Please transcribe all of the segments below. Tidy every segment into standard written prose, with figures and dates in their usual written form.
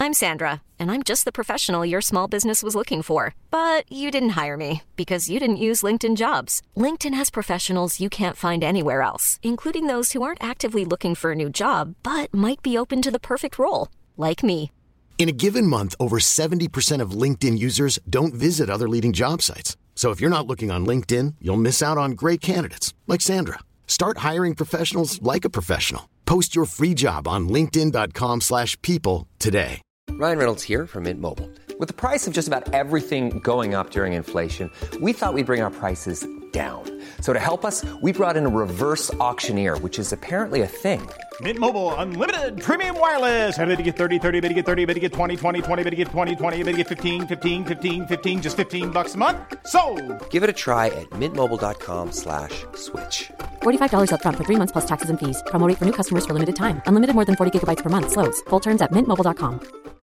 I'm Sandra, and I'm just the professional your small business was looking for. But you didn't hire me because you didn't use LinkedIn Jobs. LinkedIn has professionals you can't find anywhere else, including those who aren't actively looking for a new job, but might be open to the perfect role, like me. In a given month, over 70% of LinkedIn users don't visit other leading job sites. So if you're not looking on LinkedIn, you'll miss out on great candidates like Sandra. Start hiring professionals like a professional. Post your free job on linkedin.com/people today. Ryan Reynolds here from Mint Mobile. With the price of just about everything going up during inflation, we thought we'd bring our prices down. So to help us, we brought in a reverse auctioneer, which is apparently a thing. Mint Mobile Unlimited Premium Wireless. How to get 30, 30, bit to get 30, bit to get 20, 20, 20, bit to get 20, 20, bit to get 15, 15, 15, 15, just $15 a month? Sold! Give it a try at mintmobile.com/switch. $45 up front for 3 months plus taxes and fees. Promo rate for new customers for limited time. Unlimited more than 40 gigabytes per month. Slows full terms at mintmobile.com.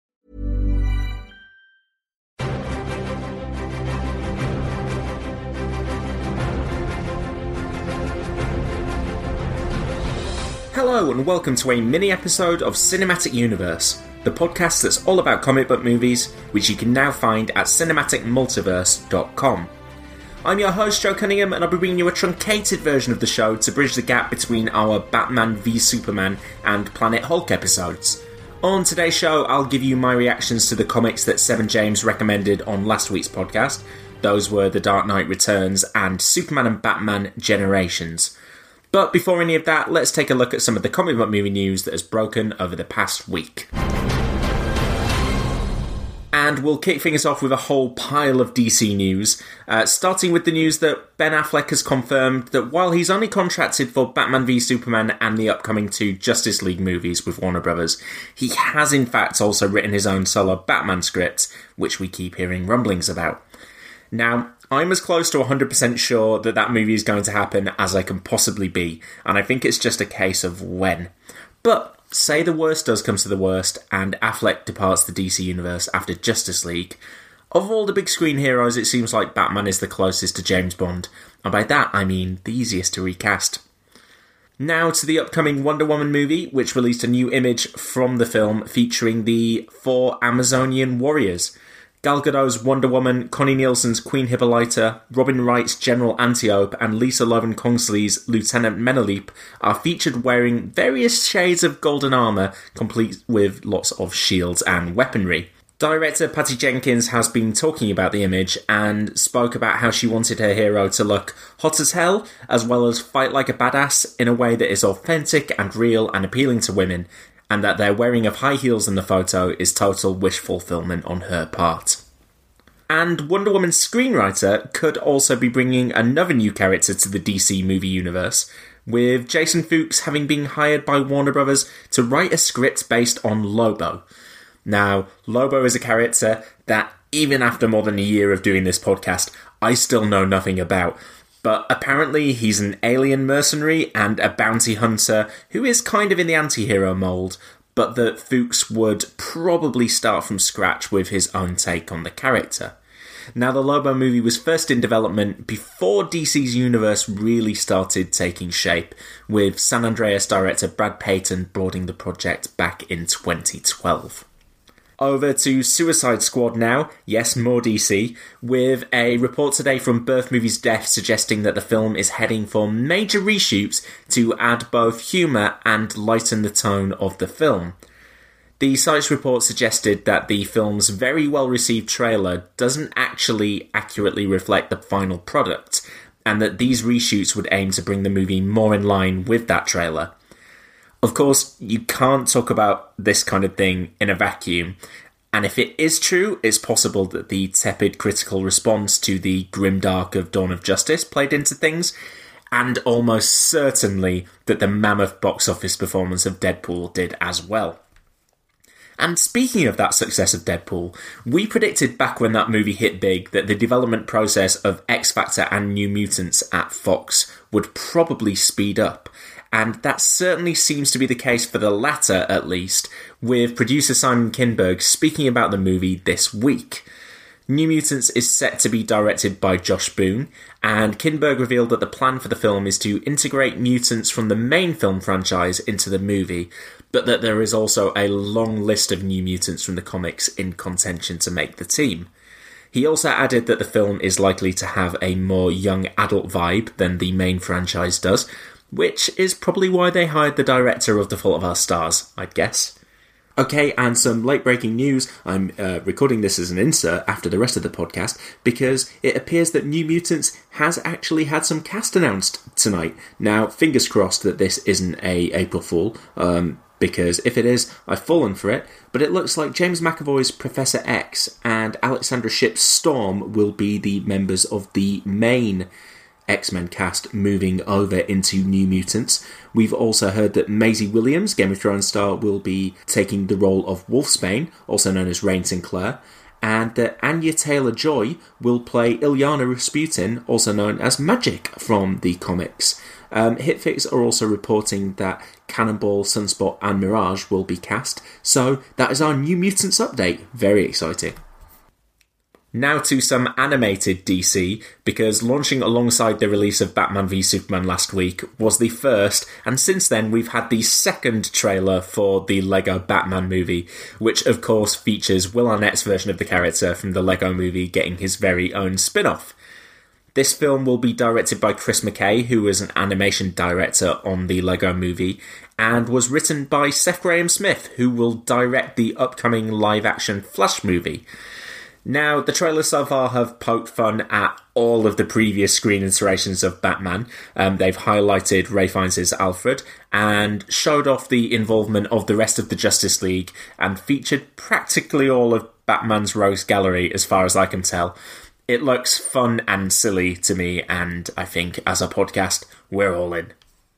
Hello and welcome to a mini episode of Cinematic Universe, the podcast that's all about comic book movies, which you can now find at cinematicmultiverse.com. I'm your host, Joe Cunningham, and I'll be bringing you a truncated version of the show to bridge the gap between our Batman v Superman and Planet Hulk episodes. On today's show, I'll give you my reactions to the comics that Seven James recommended on last week's podcast. Those were The Dark Knight Returns and Superman and Batman Generations. But before any of that, let's take a look at some of the comic book movie news that has broken over the past week. And we'll kick things off with a whole pile of DC news, starting with the news that Ben Affleck has confirmed that while he's only contracted for Batman v Superman and the upcoming 2 Justice League movies with Warner Brothers, he has in fact also written his own solo Batman script, which we keep hearing rumblings about. Now, I'm as close to 100% sure that that movie is going to happen as I can possibly be, and I think it's just a case of when. But say the worst does come to the worst, and Affleck departs the DC Universe after Justice League. Of all the big screen heroes, it seems like Batman is the closest to James Bond, and by that I mean the easiest to recast. Now to the upcoming Wonder Woman movie, which released a new image from the film featuring the 4 Amazonian warriors. Gal Gadot's Wonder Woman, Connie Nielsen's Queen Hippolyta, Robin Wright's General Antiope, and Lisa Loven-Kongsley's Lieutenant Menelope are featured wearing various shades of golden armour, complete with lots of shields and weaponry. Director Patty Jenkins has been talking about the image and spoke about how she wanted her hero to look hot as hell, as well as fight like a badass in a way that is authentic and real and appealing to women, and that their wearing of high heels in the photo is total wish fulfillment on her part. And Wonder Woman's screenwriter could also be bringing another new character to the DC movie universe, with Jason Fuchs having been hired by Warner Brothers to write a script based on Lobo. Now, Lobo is a character that, even after more than a year of doing this podcast, I still know nothing about. But apparently he's an alien mercenary and a bounty hunter who is kind of in the anti-hero mould, but that Fuchs would probably start from scratch with his own take on the character. Now, the Lobo movie was first in development before DC's universe really started taking shape, with San Andreas director Brad Peyton boarding the project back in 2012. Over to Suicide Squad now, yes, more DC, with a report today from Birth Movies Death suggesting that the film is heading for major reshoots to add both humour and lighten the tone of the film. The site's report suggested that the film's very well-received trailer doesn't actually accurately reflect the final product, and that these reshoots would aim to bring the movie more in line with that trailer. Of course, you can't talk about this kind of thing in a vacuum, and if it is true, it's possible that the tepid critical response to the grimdark of Dawn of Justice played into things, and almost certainly that the mammoth box office performance of Deadpool did as well. And speaking of that success of Deadpool, we predicted back when that movie hit big that the development process of X-Factor and New Mutants at Fox would probably speed up. And that certainly seems to be the case for the latter, at least, with producer Simon Kinberg speaking about the movie this week. New Mutants is set to be directed by Josh Boone, and Kinberg revealed that the plan for the film is to integrate mutants from the main film franchise into the movie, but that there is also a long list of New Mutants from the comics in contention to make the team. He also added that the film is likely to have a more young adult vibe than the main franchise does, which is probably why they hired the director of The Fault of Our Stars, I'd guess. Okay, and some late-breaking news. I'm recording this as an insert after the rest of the podcast because it appears that New Mutants has actually had some cast announced tonight. Now, fingers crossed that this isn't a April Fool, because if it is, I've fallen for it. But it looks like James McAvoy's Professor X and Alexandra Shipp's Storm will be the members of the main X-Men cast moving over into New Mutants. We've also heard that Maisie Williams, Game of Thrones star, will be taking the role of Wolfsbane, also known as Rain Sinclair, and that Anya Taylor-Joy will play Illyana Rasputin, also known as Magik from the comics. Hitfix are also reporting that Cannonball, Sunspot and Mirage will be cast, so that is our New Mutants update. Very exciting. Now to some animated DC, because launching alongside the release of Batman v Superman last week was the first, and since then we've had the second trailer for the Lego Batman movie, which of course features Will Arnett's version of the character from the Lego movie getting his very own spin-off. This film will be directed by Chris McKay, who was an animation director on the Lego movie, and was written by Seth Grahame-Smith, who will direct the upcoming live-action Flash movie. Now, the trailers so far have poked fun at all of the previous screen iterations of Batman. They've highlighted Ray Fiennes' Alfred and showed off the involvement of the rest of the Justice League and featured practically all of Batman's rogues gallery, as far as I can tell. It looks fun and silly to me, and I think as a podcast, we're all in.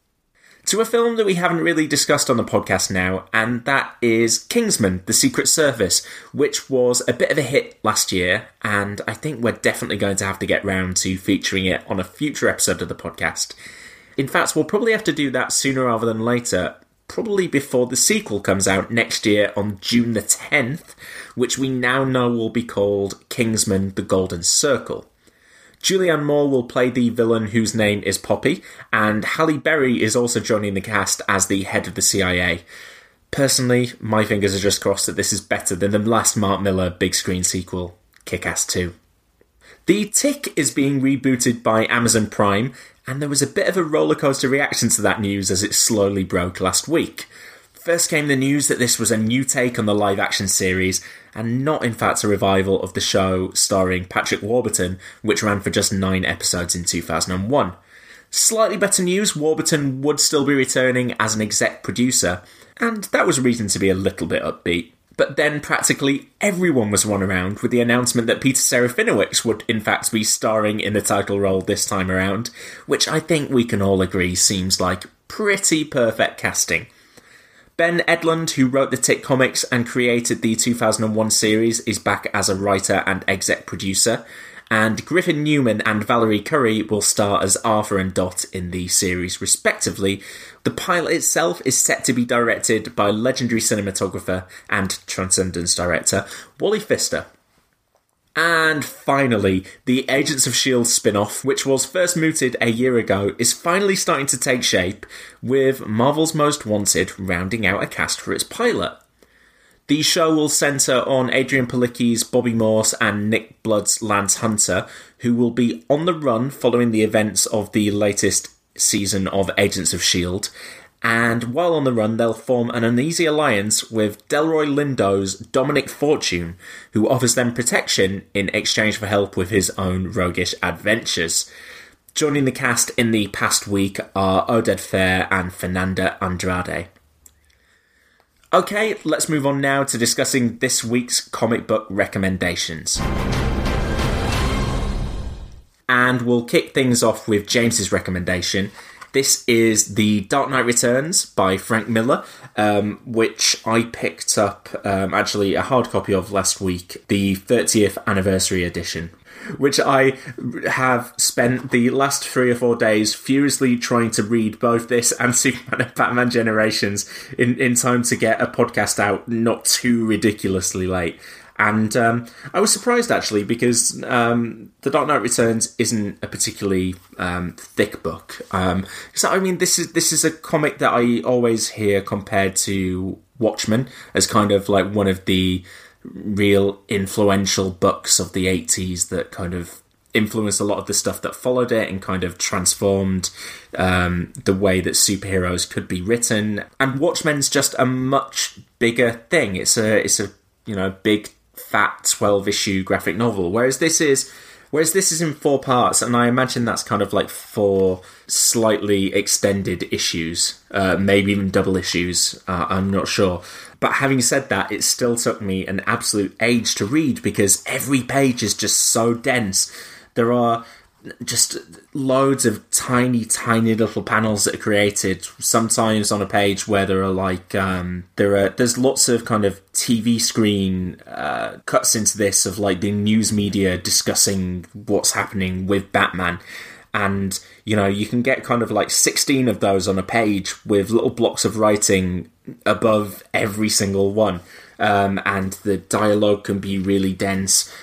To a film that we haven't really discussed on the podcast now, and that is Kingsman: The Secret Service, which was a bit of a hit last year, and I think we're definitely going to have to get round to featuring it on a future episode of the podcast. In fact, we'll probably have to do that sooner rather than later, probably before the sequel comes out next year on June the 10th, which we now know will be called Kingsman: The Golden Circle. Julianne Moore will play the villain whose name is Poppy, and Halle Berry is also joining the cast as the head of the CIA. Personally, my fingers are just crossed that this is better than the last Mark Miller big screen sequel, Kick-Ass 2. The Tick is being rebooted by Amazon Prime, and there was a bit of a rollercoaster reaction to that news as it slowly broke last week. First came the news that this was a new take on the live-action series, and not in fact a revival of the show starring Patrick Warburton, which ran for just 9 episodes in 2001. Slightly better news, Warburton would still be returning as an exec producer, and that was reason to be a little bit upbeat. But then practically everyone was run around with the announcement that Peter Serafinowicz would in fact be starring in the title role this time around, which I think we can all agree seems like pretty perfect casting. Ben Edlund, who wrote the Tick comics and created the 2001 series, is back as a writer and exec producer, and Griffin Newman and Valerie Curry will star as Arthur and Dot in the series respectively. The pilot itself is set to be directed by legendary cinematographer and Transcendence director Wally Pfister. And finally, the Agents of S.H.I.E.L.D. spin-off, which was first mooted a year ago, is finally starting to take shape, with Marvel's Most Wanted rounding out a cast for its pilot. The show will centre on Adrian Palicki's Bobby Morse and Nick Blood's Lance Hunter, who will be on the run following the events of the latest season of Agents of S.H.I.E.L.D., and while on the run, they'll form an uneasy alliance with Delroy Lindo's Dominic Fortune, who offers them protection in exchange for help with his own roguish adventures. Joining the cast in the past week are Oded Fehr and Fernanda Andrade. Okay, let's move on now to discussing this week's comic book recommendations. And we'll kick things off with James's recommendation. This is The Dark Knight Returns by Frank Miller, which I picked up actually a hard copy of last week, the 30th anniversary edition, which I have spent the last 3 or 4 days furiously trying to read both this and Superman and Batman Generations in time to get a podcast out not too ridiculously late. And I was surprised, actually, because The Dark Knight Returns isn't a particularly thick book. So, I mean, this is a comic that I always hear compared to Watchmen as kind of like one of the real influential books of the 80s that kind of influenced a lot of the stuff that followed it and kind of transformed the way that superheroes could be written. And Watchmen's just a much bigger thing. It's a big fat 12-issue graphic novel, whereas this is in 4 parts, and I imagine that's kind of like 4 slightly extended issues, maybe even double issues, I'm not sure. But having said that, it still took me an absolute age to read because every page is just so dense. There are just loads of tiny little panels that are created, sometimes on a page where there are like there's lots of kind of TV screen cuts into this of like the news media discussing what's happening with Batman. And, you know, you can get kind of like 16 of those on a page with little blocks of writing above every single one. And the dialogue can be really dense.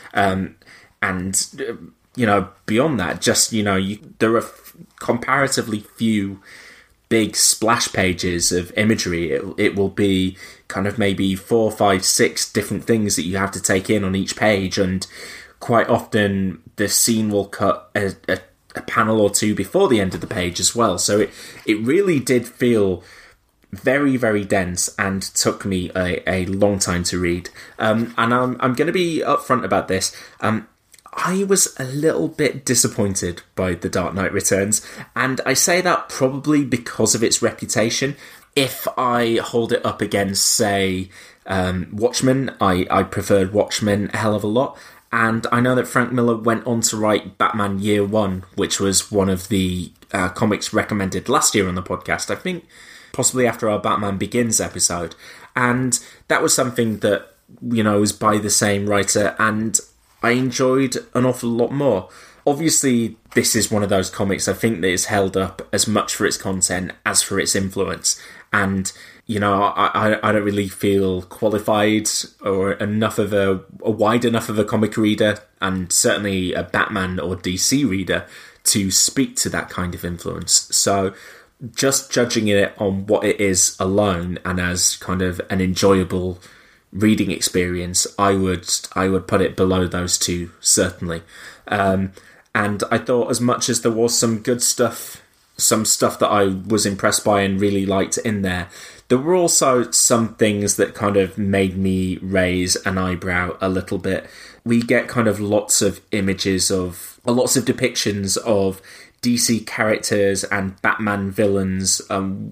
You know, beyond that, just, you know, there are comparatively few big splash pages of imagery. It will be kind of maybe 4, 5, 6 different things that you have to take in on each page. And quite often the scene will cut a panel or 2 before the end of the page as well. So it really did feel very, very dense and took me a long time to read. And I'm going to be upfront about this. I was a little bit disappointed by The Dark Knight Returns, and I say that probably because of its reputation. If I hold it up against, say, Watchmen, I preferred Watchmen a hell of a lot. And I know that Frank Miller went on to write Batman Year One, which was one of the comics recommended last year on the podcast, I think possibly after our Batman Begins episode. And that was something that, you know, was by the same writer, and I enjoyed an awful lot more. Obviously, this is one of those comics I think that is held up as much for its content as for its influence. And, you know, I don't really feel qualified or enough of a wide enough of a comic reader, and certainly a Batman or DC reader, to speak to that kind of influence. So just judging it on what it is alone and as kind of an enjoyable reading experience, I would put it below those two, certainly. And I thought, as much as there was some good stuff, some stuff that I was impressed by and really liked in there were also some things that kind of made me raise an eyebrow a little bit. We get kind of lots of images of, lots of depictions of DC characters and Batman villains,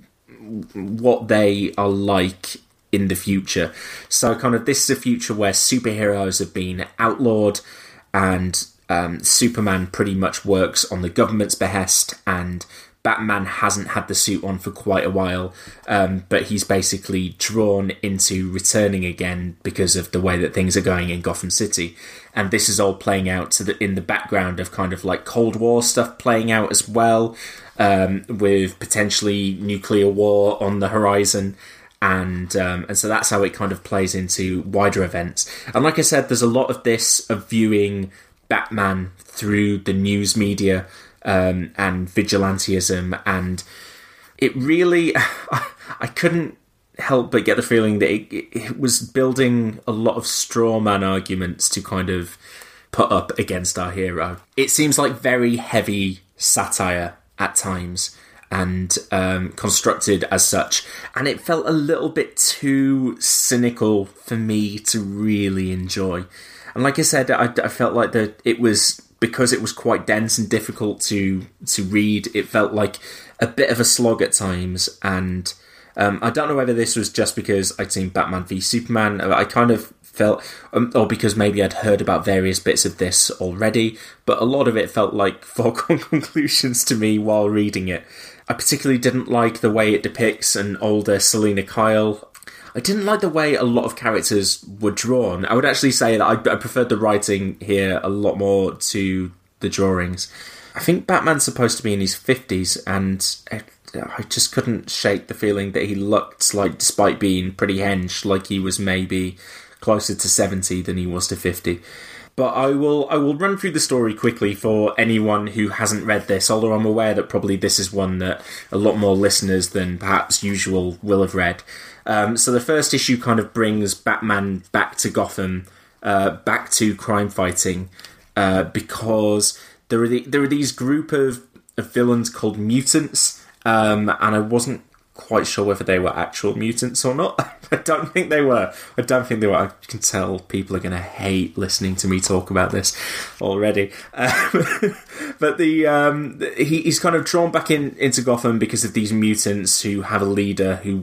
what they are like in the future. So kind of this is a future where superheroes have been outlawed, and Superman pretty much works on the government's behest, and Batman hasn't had the suit on for quite a while, but he's basically drawn into returning again because of the way that things are going in Gotham City. And this is all playing out in the background of kind of like Cold War stuff playing out as well, with potentially nuclear war on the horizon. And so that's how it kind of plays into wider events. And like I said, there's a lot of this of viewing Batman through the news media and vigilantism, and it really, I couldn't help but get the feeling that it was building a lot of straw man arguments to kind of put up against our hero. It seems like very heavy satire at times, and constructed as such, and it felt a little bit too cynical for me to really enjoy. And like I said, I felt like it was, because it was quite dense and difficult to read, it felt like a bit of a slog at times. And I don't know whether this was just because I'd seen Batman v Superman. I kind of felt, or because maybe I'd heard about various bits of this already, but a lot of it felt like foregone conclusions to me while reading it. I particularly didn't like the way it depicts an older Selina Kyle. I didn't like the way a lot of characters were drawn. I would actually say that I preferred the writing here a lot more to the drawings. I think Batman's supposed to be in his 50s, and I just couldn't shake the feeling that he looked like, despite being pretty hench, like he was maybe closer to 70 than he was to 50. But I will run through the story quickly for anyone who hasn't read this, although I'm aware that probably this is one that a lot more listeners than perhaps usual will have read. So the first issue kind of brings Batman back to Gotham, back to crime fighting, because there are these group of villains called mutants, and I wasn't quite sure whether they were actual mutants or not. I don't think they were. I can tell people are going to hate listening to me talk about this already. But he's kind of drawn back into Gotham because of these mutants who have a leader who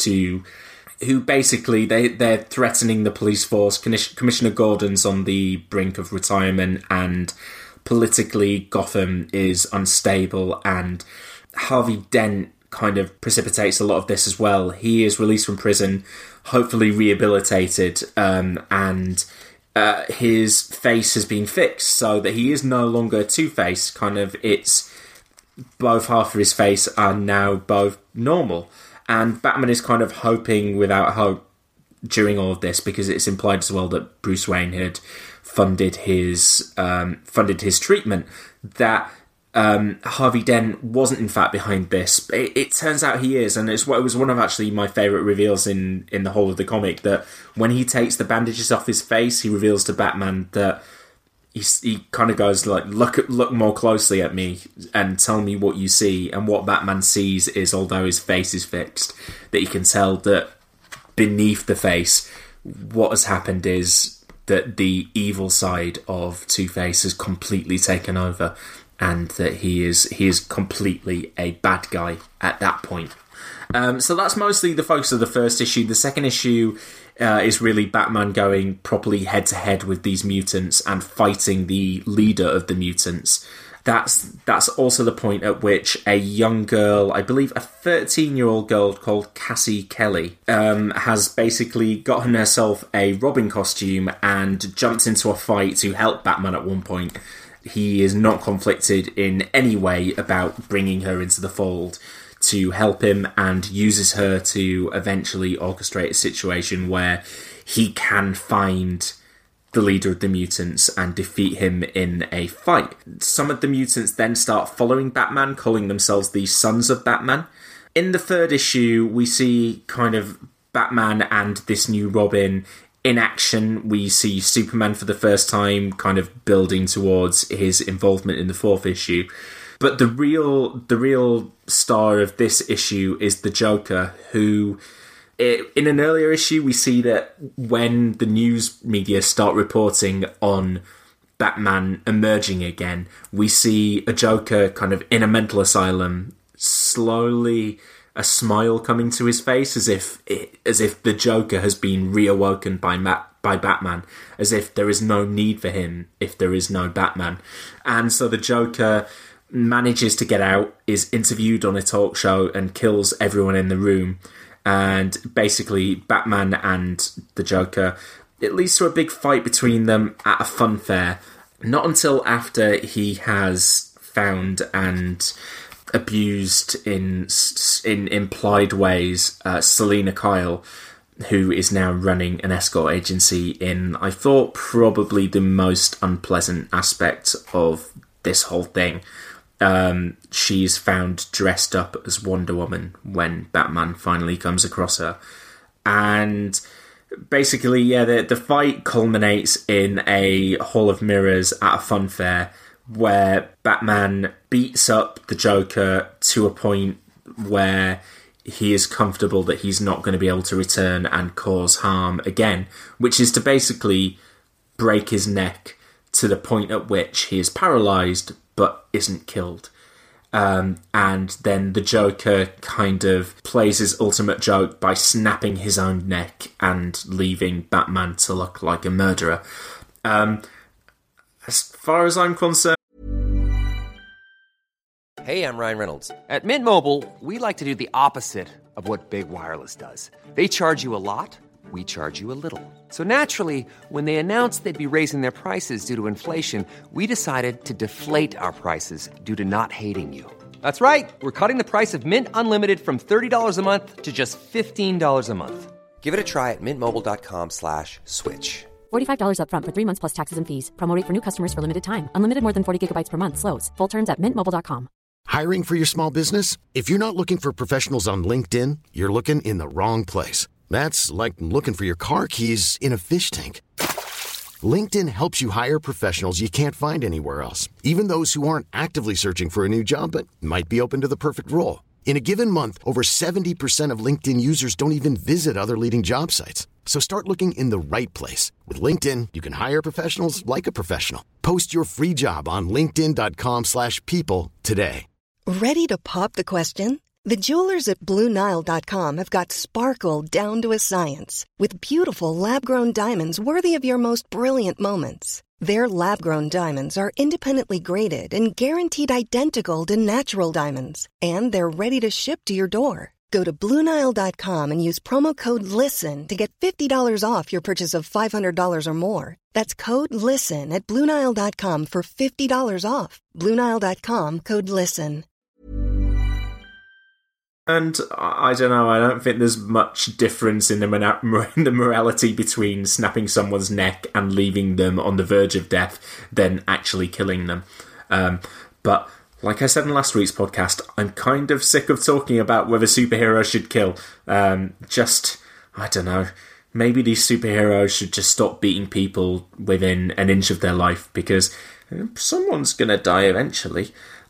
basically they're threatening the police force. Commissioner Gordon's on the brink of retirement, and politically Gotham is unstable, and Harvey Dent kind of precipitates a lot of this as well. He is released from prison, hopefully rehabilitated, and his face has been fixed so that he is no longer Two-Face. Kind of, it's both half of his face are now both normal, and Batman is kind of hoping without hope during all of this, because it's implied as well that Bruce Wayne had funded his treatment, that Harvey Dent wasn't in fact behind this. It turns out he is, and it was one of actually my favourite reveals in the whole of the comic, that when he takes the bandages off his face, he reveals to Batman that he kind of goes like, look more closely at me and tell me what you see. And what Batman sees is, although his face is fixed, that he can tell that beneath the face, what has happened is that the evil side of Two-Face has completely taken over, and that he is completely a bad guy at that point. So that's mostly the focus of the first issue. The second issue is really Batman going properly head-to-head with these mutants and fighting the leader of the mutants. That's also the point at which a young girl, I believe a 13-year-old girl called Cassie Kelly, has basically gotten herself a Robin costume and jumped into a fight to help Batman at one point. He is not conflicted in any way about bringing her into the fold to help him, and uses her to eventually orchestrate a situation where he can find the leader of the mutants and defeat him in a fight. Some of the mutants then start following Batman, calling themselves the Sons of Batman. In the third issue, we see kind of Batman and this new Robin in action. We see Superman for the first time, kind of building towards his involvement in the fourth issue. But the real star of this issue is the Joker, who, in an earlier issue, we see that when the news media start reporting on Batman emerging again, we see a Joker kind of in a mental asylum, slowly a smile coming to his face, as if the Joker has been reawoken by Batman, as if there is no need for him if there is no Batman. And so the Joker manages to get out, is interviewed on a talk show, and kills everyone in the room. And basically, Batman and the Joker, it leads to a big fight between them at a fun fair. Not until after he has found and abused in implied ways Selina Kyle, who is now running an escort agency in, I thought, probably the most unpleasant aspect of this whole thing. She's found dressed up as Wonder Woman when Batman finally comes across her. And basically, yeah, the fight culminates in a Hall of Mirrors at a fun fair, where Batman beats up the Joker to a point where he is comfortable that he's not going to be able to return and cause harm again, which is to basically break his neck to the point at which he is paralysed but isn't killed. And then the Joker kind of plays his ultimate joke by snapping his own neck and leaving Batman to look like a murderer. As far as I'm concerned... Hey, I'm Ryan Reynolds. At Mint Mobile, we like to do the opposite of what Big Wireless does. They charge you a lot, we charge you a little. So naturally, when they announced they'd be raising their prices due to inflation, we decided to deflate our prices due to not hating you. That's right. We're cutting the price of Mint Unlimited from $30 a month to just $15 a month. Give it a try at mintmobile.com/switch. $45 up front for 3 months plus taxes and fees. Promo rate for new customers for limited time. Unlimited more than 40 gigabytes per month slows. Full terms at mintmobile.com. Hiring for your small business? If you're not looking for professionals on LinkedIn, you're looking in the wrong place. That's like looking for your car keys in a fish tank. LinkedIn helps you hire professionals you can't find anywhere else, even those who aren't actively searching for a new job but might be open to the perfect role. In a given month, over 70% of LinkedIn users don't even visit other leading job sites. So start looking in the right place. With LinkedIn, you can hire professionals like a professional. Post your free job on linkedin.com/people today. Ready to pop the question? The jewelers at BlueNile.com have got sparkle down to a science with beautiful lab-grown diamonds worthy of your most brilliant moments. Their lab-grown diamonds are independently graded and guaranteed identical to natural diamonds, and they're ready to ship to your door. Go to BlueNile.com and use promo code LISTEN to get $50 off your purchase of $500 or more. That's code LISTEN at BlueNile.com for $50 off. BlueNile.com, code LISTEN. And I don't know, I don't think there's much difference in the morality between snapping someone's neck and leaving them on the verge of death than actually killing them. But like I said in last week's podcast, I'm kind of sick of talking about whether superheroes should kill. I don't know, maybe these superheroes should just stop beating people within an inch of their life, because someone's going to die eventually.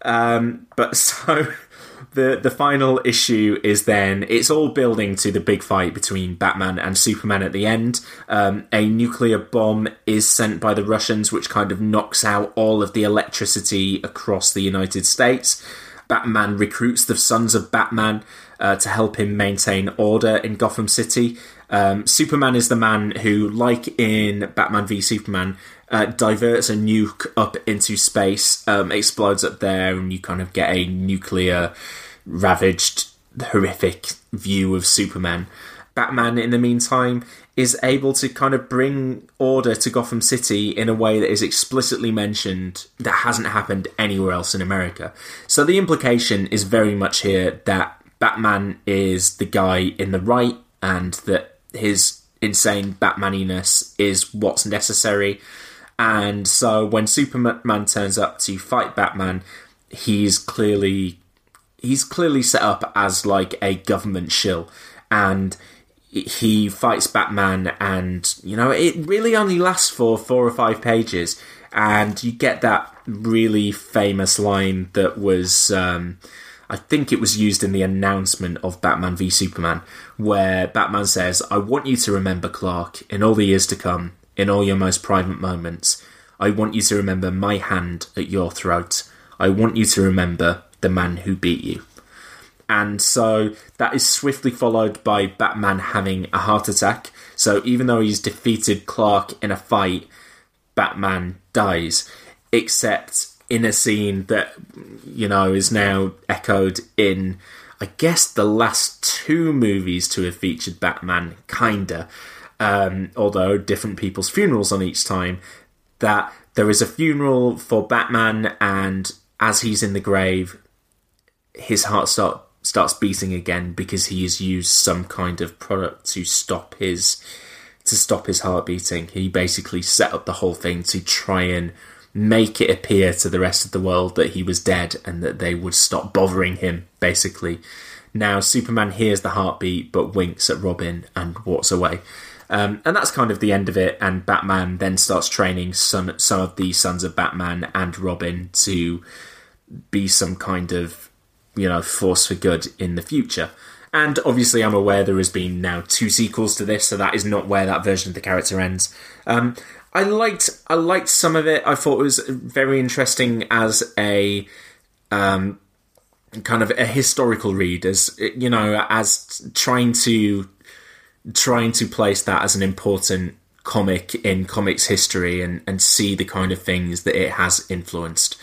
The final issue is then, it's all building to the big fight between Batman and Superman at the end. A nuclear bomb is sent by the Russians, which kind of knocks out all of the electricity across the United States. Batman recruits the Sons of Batman to help him maintain order in Gotham City. Superman is the man who, like in Batman v Superman, diverts a nuke up into space, explodes up there, and you kind of get a nuclear ravaged, horrific view of Superman. Batman, in the meantime, is able to kind of bring order to Gotham City in a way that is explicitly mentioned that hasn't happened anywhere else in America. So the implication is very much here that Batman is the guy in the right, and that his insane Batmaniness is what's necessary. And so when Superman turns up to fight Batman, he's clearly set up as like a government shill, and he fights Batman, and it really only lasts for 4 or 5 pages, and you get that really famous line that was I think it was used in the announcement of Batman v Superman, where Batman says, "I want you to remember, Clark, in all the years to come, in all your most private moments, I want you to remember my hand at your throat. I want you to remember the man who beat you." And so that is swiftly followed by Batman having a heart attack. So even though he's defeated Clark in a fight, Batman dies, except in a scene that, is now echoed in, I guess, the last 2 movies to have featured Batman, kinda. Although different people's funerals on each time, that there is a funeral for Batman, and as he's in the grave, his heart starts beating again because he has used some kind of product to stop his heart beating. He basically set up the whole thing to try and make it appear to the rest of the world that he was dead and that they would stop bothering him, basically. Now, Superman hears the heartbeat but winks at Robin and walks away. And that's kind of the end of it, and Batman then starts training some of the Sons of Batman and Robin to be some kind of, force for good in the future. And obviously I'm aware there has been now 2 sequels to this, so that is not where that version of the character ends. I liked some of it. I thought it was very interesting as a kind of a historical read, as as trying to place that as an important comic in comics history and see the kind of things that it has influenced.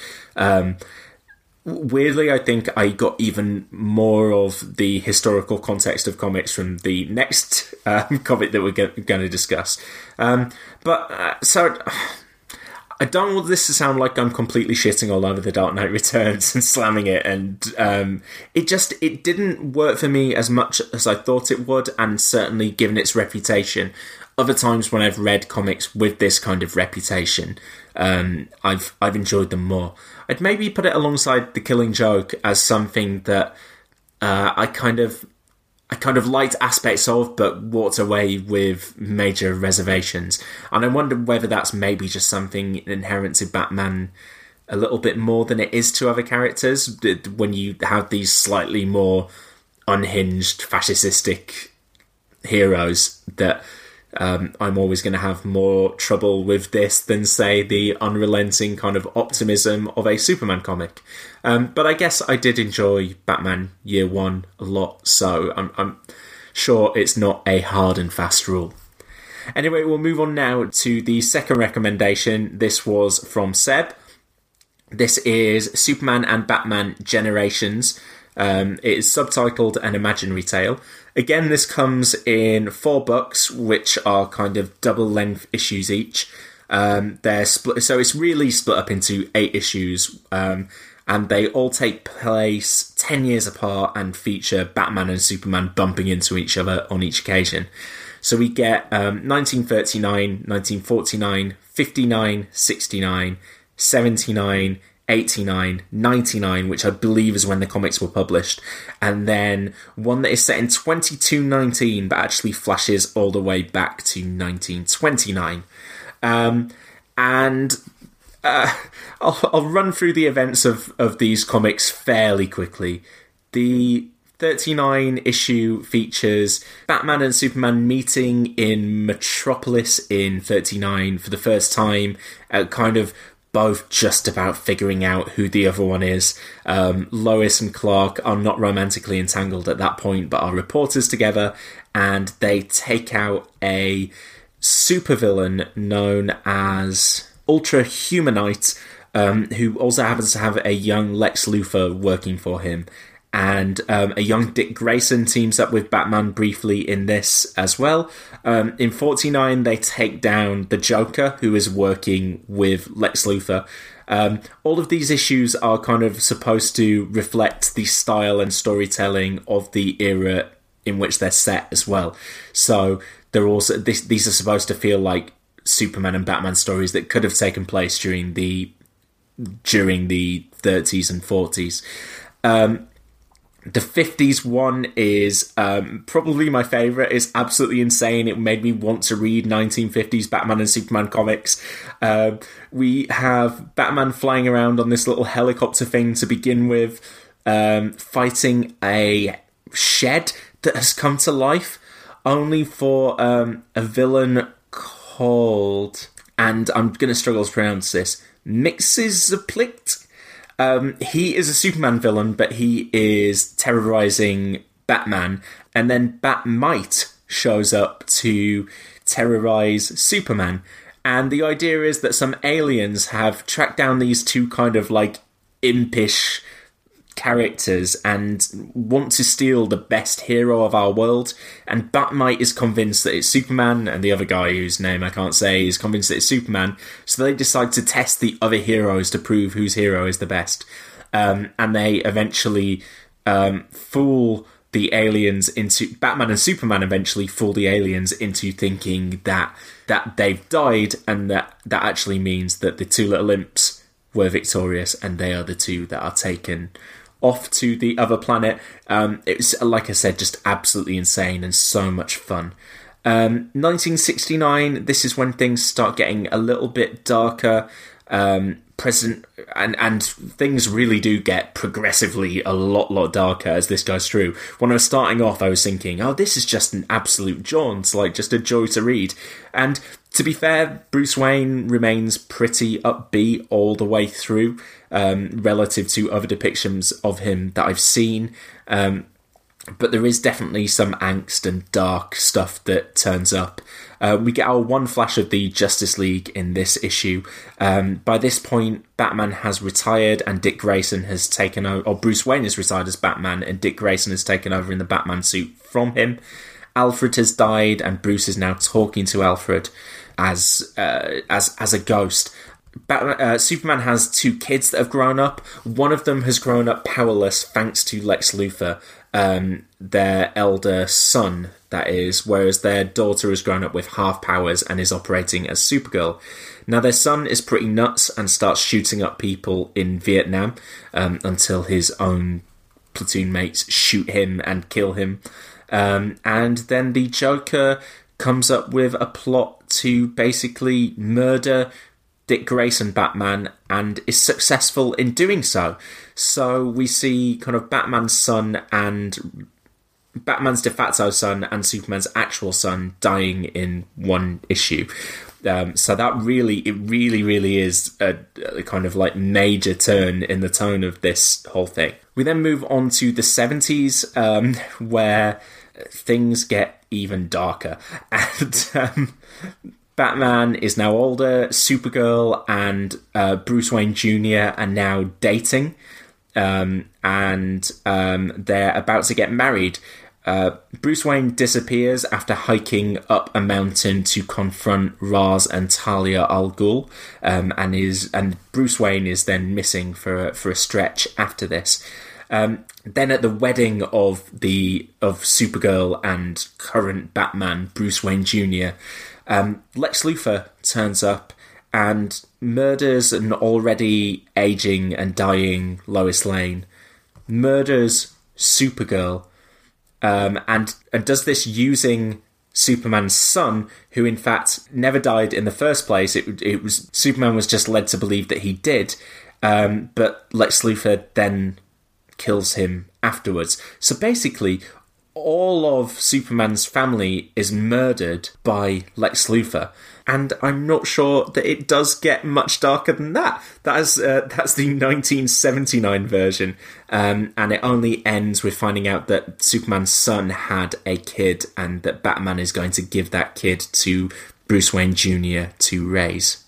Weirdly, I think I got even more of the historical context of comics from the next comic that we're going to discuss. So I don't want this to sound like I'm completely shitting all over The Dark Knight Returns and slamming it, and it didn't work for me as much as I thought it would, and certainly given its reputation. Other times when I've read comics with this kind of reputation, I've enjoyed them more. I'd maybe put it alongside The Killing Joke as something that I kind of liked aspects of, but walked away with major reservations. And I wonder whether that's maybe just something inherent to Batman a little bit more than it is to other characters, when you have these slightly more unhinged, fascistic heroes, that I'm always going to have more trouble with this than, say, the unrelenting kind of optimism of a Superman comic. But I guess I did enjoy Batman Year One a lot, so I'm sure it's not a hard and fast rule. Anyway, we'll move on now to the second recommendation. This was from Seb. This is Superman and Batman Generations. It is subtitled An Imaginary Tale. Again, this comes in 4 books, which are kind of double-length issues each. They're split, so it's really split up into 8 issues, and they all take place 10 years apart and feature Batman and Superman bumping into each other on each occasion. So we get 1939, 1949, 59, 69, 79, 89, 99, which I believe is when the comics were published, and then one that is set in 2219 but actually flashes all the way back to 1929. I'll run through the events of these comics fairly quickly. The 39 issue features Batman and Superman meeting in Metropolis in 39 for the first time, kind of both just about figuring out who the other one is. Lois and Clark are not romantically entangled at that point, but are reporters together, and they take out a supervillain known as Ultra Humanite, who also happens to have a young Lex Luthor working for him. And a young Dick Grayson teams up with Batman briefly in this as well. In 49, they take down the Joker, who is working with Lex Luthor. All of these issues are kind of supposed to reflect the style and storytelling of the era in which they're set as well. So they're also these are supposed to feel like Superman and Batman stories that could have taken place during the 30s and 40s. The 50s one is probably my favourite. It's absolutely insane. It made me want to read 1950s Batman and Superman comics. We have Batman flying around on this little helicopter thing to begin with, fighting a shed that has come to life, only for a villain called, and I'm going to struggle to pronounce this, Mxyzptlk. He is a Superman villain, but he is terrorizing Batman, and then Batmite shows up to terrorize Superman. And the idea is that some aliens have tracked down these two kind of like impish characters and want to steal the best hero of our world. And Batmite is convinced that it's Superman, and the other guy whose name I can't say is convinced that it's Superman. So they decide to test the other heroes to prove whose hero is the best. And they eventually fool the aliens into... Batman and Superman eventually fool the aliens into thinking that they've died, and that actually means that the two little imps were victorious, and they are the two that are taken off to the other planet. It was, like I said, just absolutely insane and so much fun. 1969, this is when things start getting a little bit darker. Present and things really do get progressively a lot darker as this goes through. When I was starting off, I was thinking, oh, this is just an absolute jaunt, like just a joy to read. And to be fair, Bruce Wayne remains pretty upbeat all the way through, relative to other depictions of him that I've seen. But there is definitely some angst and dark stuff that turns up. We get our one flash of the Justice League in this issue. By this point, Batman has retired and Dick Grayson has taken over, or Bruce Wayne is retired as Batman and Dick Grayson has taken over in the Batman suit from him. Alfred has died and Bruce is now talking to Alfred as a ghost. Superman has two kids that have grown up. One of them has grown up powerless thanks to Lex Luthor, their elder son, that is, whereas their daughter has grown up with half powers and is operating as Supergirl. Now, their son is pretty nuts and starts shooting up people in Vietnam until his own platoon mates shoot him and kill him. And then the Joker comes up with a plot to basically murder Dick Grayson Batman and is successful in doing so. So we see kind of Batman's son and Batman's de facto son and Superman's actual son dying in one issue. So that really is a kind of like major turn in the tone of this whole thing. We then move on to the 70s, where things get even darker. And Batman is now older, Supergirl and Bruce Wayne Jr. are now dating, and they're about to get married. Bruce Wayne disappears after hiking up a mountain to confront Ra's and Talia al Ghul, and Bruce Wayne is then missing for a stretch after this. Then at the wedding of Supergirl and current Batman, Bruce Wayne Jr., Lex Luthor turns up and murders an already aging and dying Lois Lane, murders Supergirl, and does this using Superman's son, who in fact never died in the first place. It was Superman was just led to believe that he did, but Lex Luthor then kills him afterwards. So basically, all of Superman's family is murdered by Lex Luthor, and I'm not sure that it does get much darker than that. That's the 1979 version, and it only ends with finding out that Superman's son had a kid, and that Batman is going to give that kid to Bruce Wayne Jr. to raise.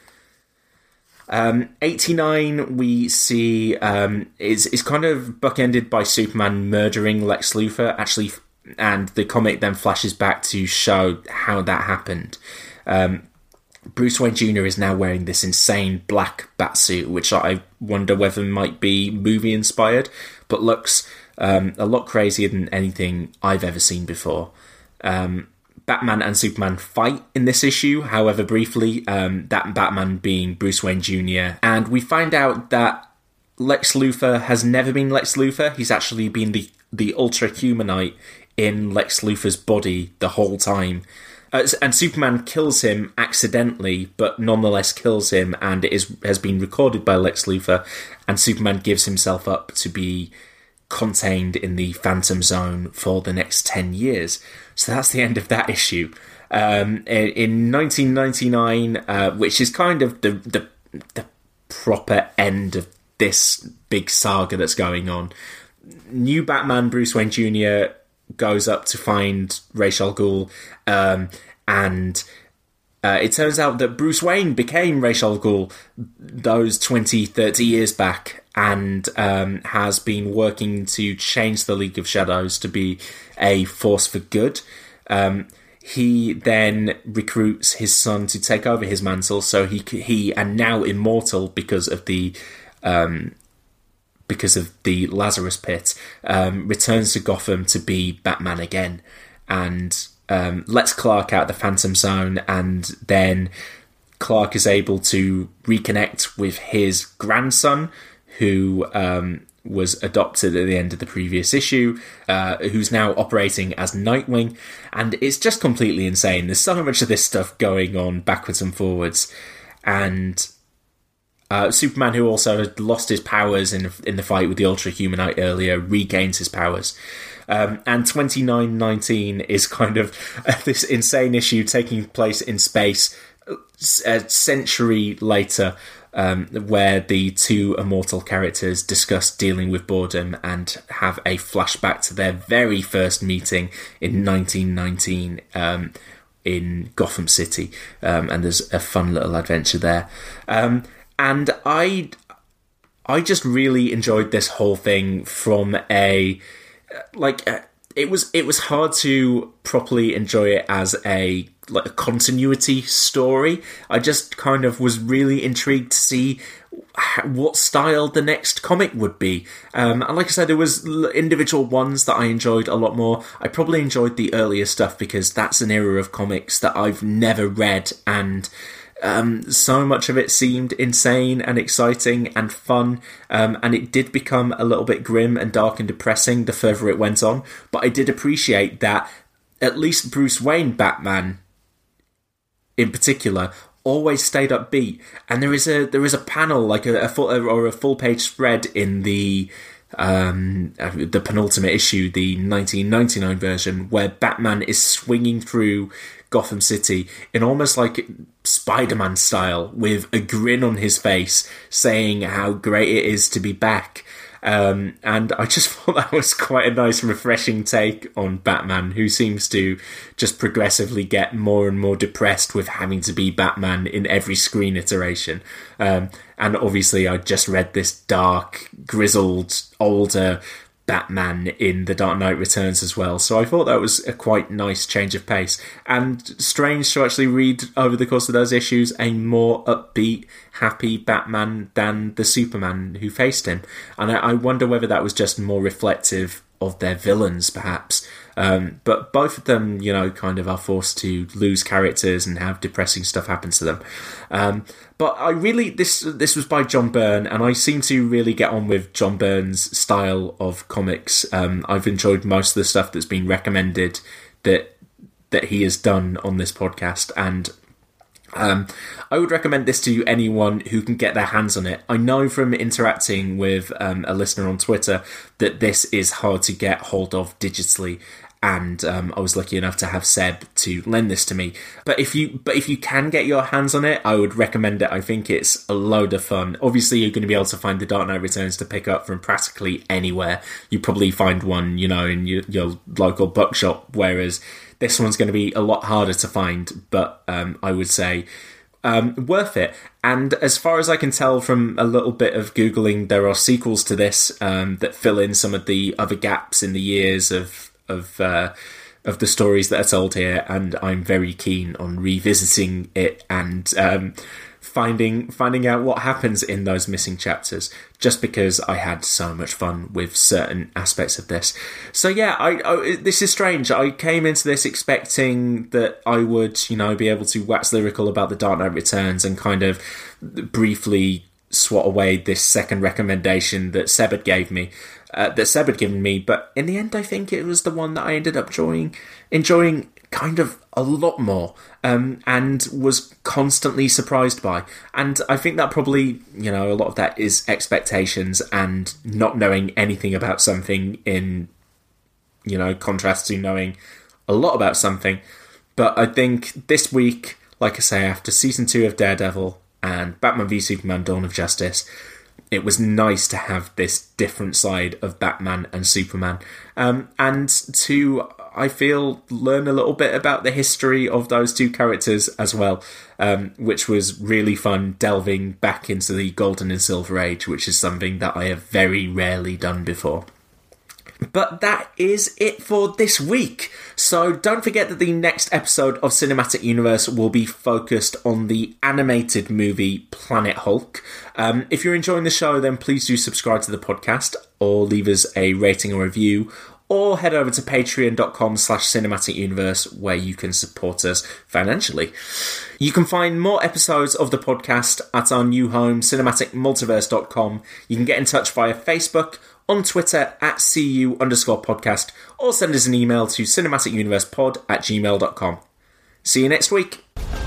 89 we see is kind of bookended by Superman murdering Lex Luthor, actually, and the comic then flashes back to show how that happened. Bruce Wayne Jr. is now wearing this insane black batsuit, which I wonder whether might be movie inspired, but looks a lot crazier than anything I've ever seen before. Batman and Superman fight in this issue, however briefly, that Batman being Bruce Wayne Jr. And we find out that Lex Luthor has never been Lex Luthor. He's actually been the Ultra-Humanite in Lex Luthor's body the whole time. And Superman kills him accidentally, but nonetheless kills him, and has been recorded by Lex Luthor, and Superman gives himself up to be contained in the Phantom Zone for the next 10 years. So that's the end of that issue. In 1999, which is kind of the proper end of this big saga that's going on, new Batman Bruce Wayne Jr. goes up to find Ra's al Ghul, and it turns out that Bruce Wayne became Ra's al Ghul those 20-30 years back, and has been working to change the League of Shadows to be a force for good. He then recruits his son to take over his mantle, so he and now immortal because of the Lazarus Pit, returns to Gotham to be Batman again, and lets Clark out the Phantom Zone, and then Clark is able to reconnect with his grandson, who was adopted at the end of the previous issue, who's now operating as Nightwing, and it's just completely insane. There's so much of this stuff going on backwards and forwards, and Superman, who also had lost his powers in the fight with the Ultra-Humanite earlier, regains his powers. And 2919 is kind of this insane issue taking place in space a century later, where the two immortal characters discuss dealing with boredom and have a flashback to their very first meeting in 1919 in Gotham City. And there's a fun little adventure there. And I just really enjoyed this whole thing from it was hard to properly enjoy it as a like a continuity story. I just kind of was really intrigued to see what style the next comic would be. And like I said, there was individual ones that I enjoyed a lot more. I probably enjoyed the earlier stuff because that's an era of comics that I've never read, and so much of it seemed insane and exciting and fun, and it did become a little bit grim and dark and depressing the further it went on. But I did appreciate that at least Bruce Wayne Batman in particular always stayed upbeat, and there is a panel, like a full page spread in the penultimate issue, the 1999 version, where Batman is swinging through Gotham City in almost like Spider-Man style, with a grin on his face, saying how great it is to be back. And I just thought that was quite a nice, refreshing take on Batman, who seems to just progressively get more and more depressed with having to be Batman in every screen iteration. And obviously I just read this dark, grizzled, older Batman in The Dark Knight Returns as well, so I thought that was a quite nice change of pace, and strange to actually read over the course of those issues a more upbeat, happy Batman than the Superman who faced him. And I wonder whether that was just more reflective of their villains, perhaps. But both of them, you know, kind of are forced to lose characters and have depressing stuff happen to them. But I really, this was by John Byrne, and I seem to really get on with John Byrne's style of comics. I've enjoyed most of the stuff that's been recommended that he has done on this podcast, and I would recommend this to anyone who can get their hands on it. I know from interacting with a listener on Twitter that this is hard to get hold of digitally, and I was lucky enough to have Seb to lend this to me. But if you can get your hands on it, I would recommend it. I think it's a load of fun. Obviously, you're going to be able to find The Dark Knight Returns to pick up from practically anywhere. You probably find one, you know, in your local bookshop, whereas this one's going to be a lot harder to find, but I would say worth it. And as far as I can tell from a little bit of Googling, there are sequels to this that fill in some of the other gaps in the years of the stories that are told here, and I'm very keen on revisiting it and finding out what happens in those missing chapters, just because I had so much fun with certain aspects of this. So yeah, I this is strange. I came into this expecting that I would, you know, be able to wax lyrical about The Dark Knight Returns and kind of briefly swat away this second recommendation that Seb had given me, but in the end I think it was the one that I ended up enjoying kind of a lot more, and was constantly surprised by. And I think that probably, you know, a lot of that is expectations and not knowing anything about something, in, you know, contrast to knowing a lot about something. But I think this week, like I say, after season 2 of Daredevil and Batman v Superman Dawn of Justice, it was nice to have this different side of Batman and Superman, and to, I feel, learn a little bit about the history of those two characters as well, which was really fun, delving back into the Golden and Silver Age, which is something that I have very rarely done before. But that is it for this week. So don't forget that the next episode of Cinematic Universe will be focused on the animated movie Planet Hulk. If you're enjoying the show, then please do subscribe to the podcast or leave us a rating or review, or head over to patreon.com/cinematicuniverse, where you can support us financially. You can find more episodes of the podcast at our new home, cinematicmultiverse.com. You can get in touch via Facebook, on Twitter at CU_podcast, or send us an email to cinematicuniversepod@gmail.com. See you next week.